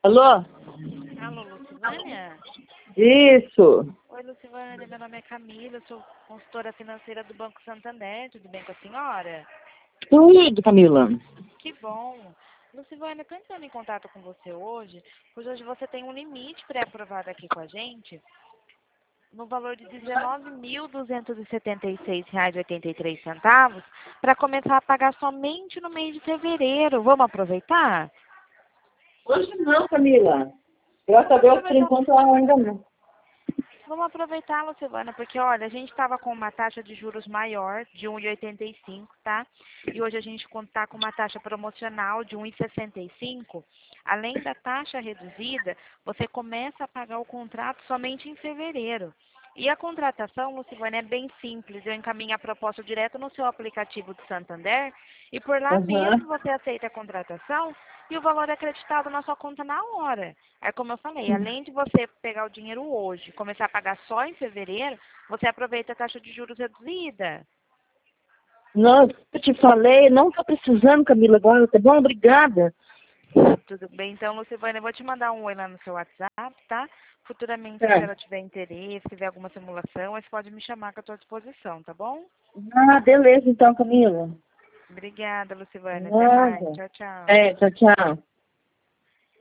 Alô? Alô, Lucivânia? Isso. Oi, Lucivânia, meu nome é Camila, eu sou consultora financeira do Banco Santander, tudo bem com a senhora? Tudo, Camila. Que bom. Lucivânia, estou entrando em contato com você hoje, pois hoje você tem um limite pré-aprovado aqui com a gente, no valor de R$ 19.276,83, para começar a pagar somente no mês de fevereiro. Vamos aproveitar? Hoje não, Camila. Graças a Vamos Deus, por aproveitar. enquanto, ainda não. Vamos aproveitar, Lucilana, porque, olha, a gente estava com uma taxa de juros maior, de 1,85, tá? E hoje a gente está com uma taxa promocional de 1,65. Além da taxa reduzida, você começa a pagar o contrato somente em fevereiro. E a contratação, Lucilana, é bem simples. Eu encaminho a proposta direto no seu aplicativo do Santander e por lá mesmo Aham. você aceita a contratação e o valor é acreditado na sua conta na hora. É como eu falei, além de você pegar o dinheiro hoje e começar a pagar só em fevereiro, você aproveita a taxa de juros reduzida. Não, eu te falei, não estou precisando, Camila, agora, tá bom? Obrigada. Tudo bem? Então, Lucivânia, eu vou te mandar um oi lá no seu WhatsApp, tá? Futuramente, se a Tá. senhora tiver interesse, tiver alguma simulação, você pode me chamar que eu estou à disposição, tá bom? Ah, beleza, então, Camila. Obrigada, Lucivânia. Até mais. Nada. Tchau, tchau. É, tchau, tchau.